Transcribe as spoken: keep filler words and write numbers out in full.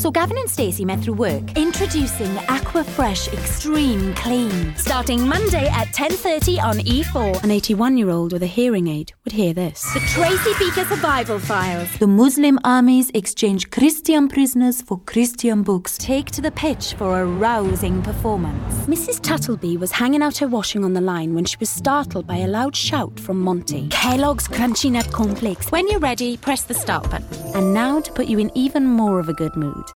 So Gavin and Stacey met through work. Introducing Aqua Fresh Extreme Clean. Starting Monday at ten thirty on E four. An eighty-one-year-old with a hearing aid would hear this. The Tracy Beaker Survival Files. The Muslim armies exchange Christian prisoners for Christian books. Take to the pitch for a rousing performance. Missus Tuttleby was hanging out her washing on the line when she was startled by a loud shout from Monty. Kellogg's Crunchy Nut Cornflakes. When you're ready, press the start button. And now to put you in even more of a good mood.